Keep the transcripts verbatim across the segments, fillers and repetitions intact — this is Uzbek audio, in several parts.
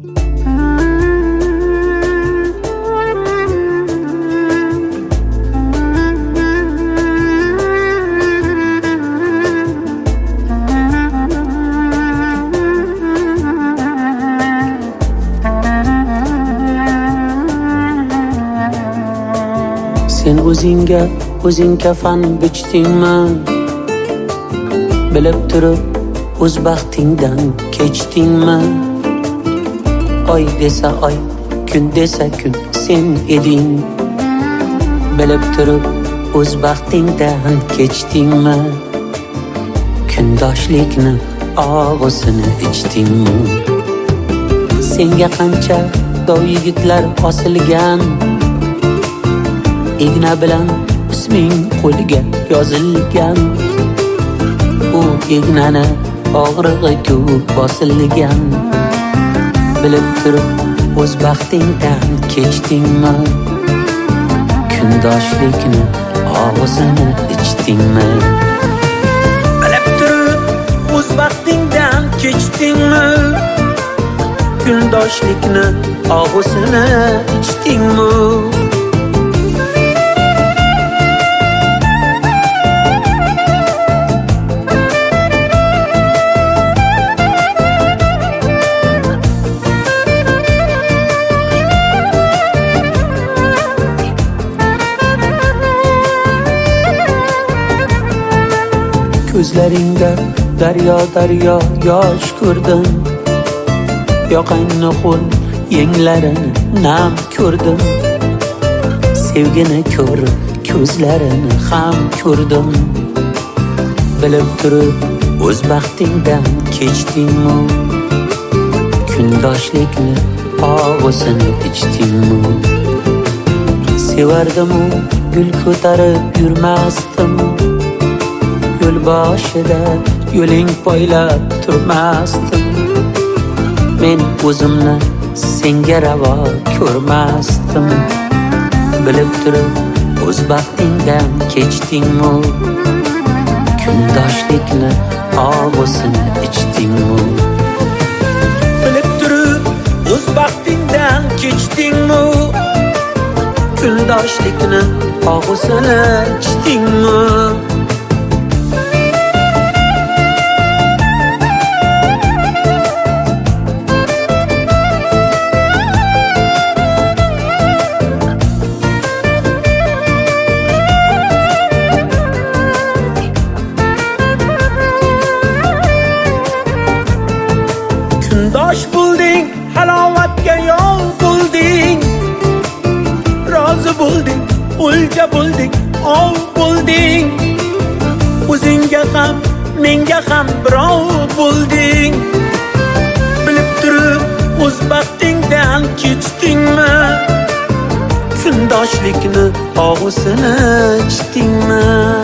Sen o'zingga o'zing kafan bichdingmi? Bilib turib o'z baxtingdan kechdingmi? Oy desa oy, kun desa kun sen eding. Bilib turib o'z baxtingdan kechdingmi? Kundoshlikni og'usini ichdingmi? Senga qancha dov yigitlar osilgan, igna bilan isming qo'liga yozilgan. U ignani og'rig'i ko'p bosilgan. Bilib turib o'z baxtingdan kechdingmi? Kundoshlikni og'zini ichdingmi? Bilib turib o'z baxtingdan kechdingmi? Kundoshlikni og'zini ichdingmi? Ko'zlaringda daryo daryo yosh ko'rdim. Yoqangni ho'l yenglarini nam ko'rdim. Sevgini ko'r ko'zlarini ham ko'rdim. Bilib turib o'z baxtingdan kechdingmi? Kundoshlikni og'usini ichdingmi? Sevardim-u gul ko'tarib yurmasdim. Yo'l boshida yo'ling poylab turmasdim. Men o'zimni senga ravo ko'rmasdim. Bilib turib o'z baxtingdan kechdingmi? Kundoshlikni og'usini ichdingmi? Bilib turib o'z baxtingdan kechdingmi? Kundoshlikni og'usini ichdingmi? Kundosh bo'lding, halovatga yol bo'lding. Rozi bo'lding, o'lja bo'lding, ov bo'lding. O'zingga ham, menga ham birov bo'lding. Bilib turib o'z baxtingdan kechdingmi? Kundoshlikni og'usini ichdingmi?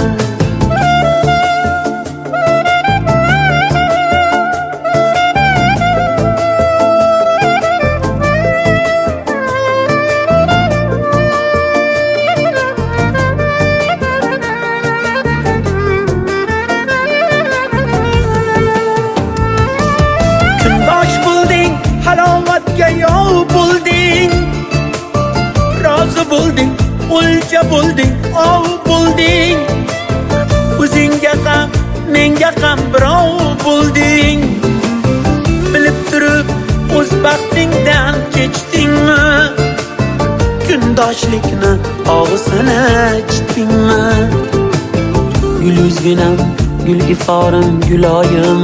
Halovatga yol bo'lding. Rozi bo'lding, o'lja bo'lding, ov bo'lding. O'zingga ham, menga ham birov bo'lding. Bilib turib o'z baxtingdan kechdingmi? Kundoshlikni og'usini ichdingmi? Gul yuzginam, gul iforim, guloyim.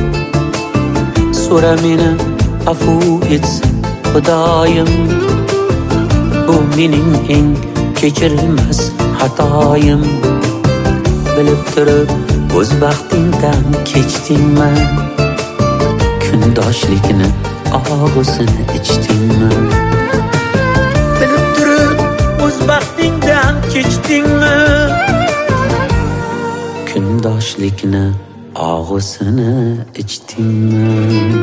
So'ra meni afu etsin Xudoyim. Bu mening eng kechirilmas xatoyim. Bilib turib o'z baxtingdan kechdingmi? Kundoshlikni og'usini ichdingmi? Bilib turib o'z baxtingdan kechdingmi? Kundoshlikni og'usini ichdingmi?